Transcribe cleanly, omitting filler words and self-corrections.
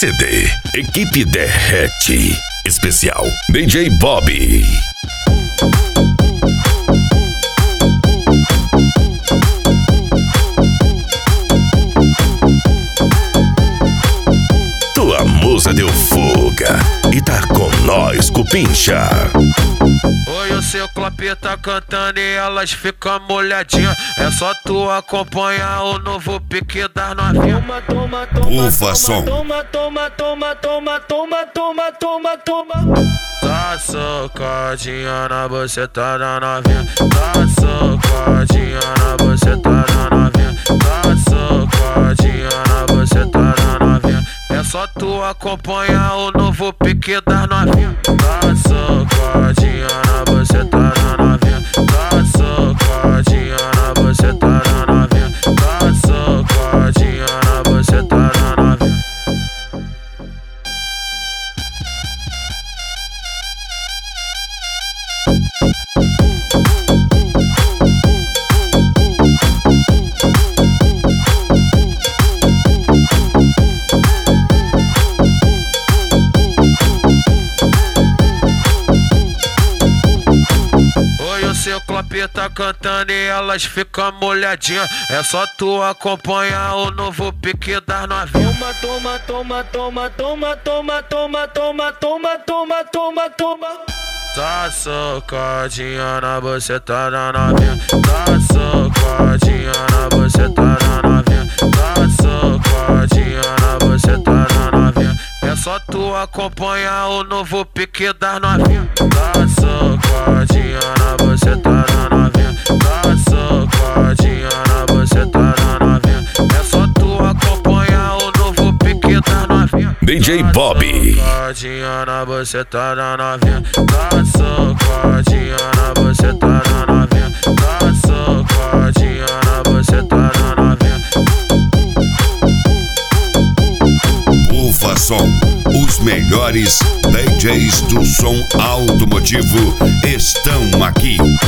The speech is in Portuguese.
CD Equipe Derrete. Especial DJ Bobby. Tua musa deu fuga e tá com nós, Cupincha. Oi, o seu Clopinha tá cantando e elas ficam molhadinhas. É só tu acompanhar o novo pique das novinhas. Ufa som. Toma. Tá socadinha na buceta da novinha. Tá socadinha na buceta da novinha. Tá socadinha na buceta da novinha. É só tu acompanhar o novo pique das novinhas. Tá socadinha na buceta da novinha. Tá socadinha na buceta da novinha. Tá socadinha na buceta da novinha. Seu Clopinha tá cantando e elas ficam molhadinhas. É só tu acompanhar o novo pique das novinhas. Toma. Tá socadinha na buceta da novinha. Tá socadinha na buceta da novinha. Tá socadinha na buceta da novinha. É só tu acompanhar o novo pique das novinhas. Tá socadinha na buceta da novinha. Tá socadinha na buceta da novinha. É só tu acompanhar o novo pique das novinha. DJ Bobby. Socadinha na buceta da novinha. Tá socadinha na buceta da novinha. Tá socadinha na buceta da novinha. Ufa som. Os melhores DJs do som automotivo estão aqui.